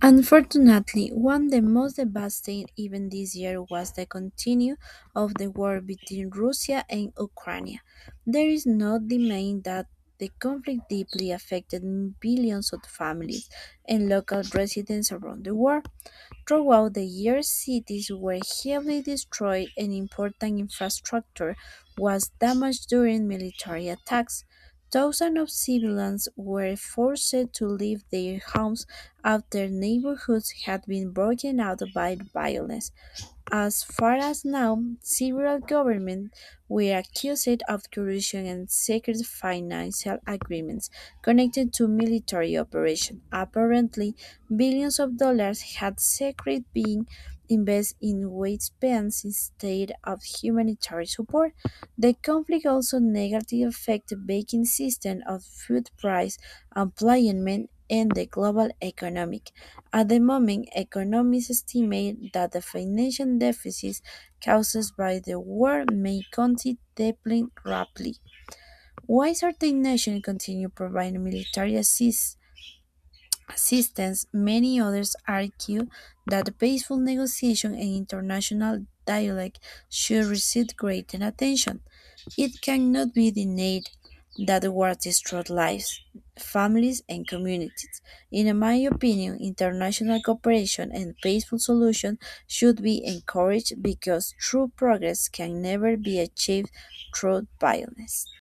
Unfortunately, one of the most devastating events this year was the continue of the war between Russia and Ukraine. There is no denying that the conflict deeply affected billions of families and local residents around the world. Throughout the year, cities were heavily destroyed and important infrastructure was damaged during military attacks. Thousands of civilians were forced to leave their homes after neighborhoods had been broken out by violence. As far as now, several governments were accused of corruption and secret financial agreements connected to military operations. Apparently, billions of dollars had secretly been invested in weapons instead of humanitarian support. The conflict also negatively affected banking system of food price, employment, and the global economic. At the moment, economists estimate that the financial deficits caused by the war may continue deeply rapidly. While certain nations continue providing military assistance, many others argue that peaceful negotiation and international dialogue should receive greater attention. It cannot be denied that the war destroyed lives, families, and communities. In my opinion, international cooperation and peaceful solutions should be encouraged because true progress can never be achieved through violence.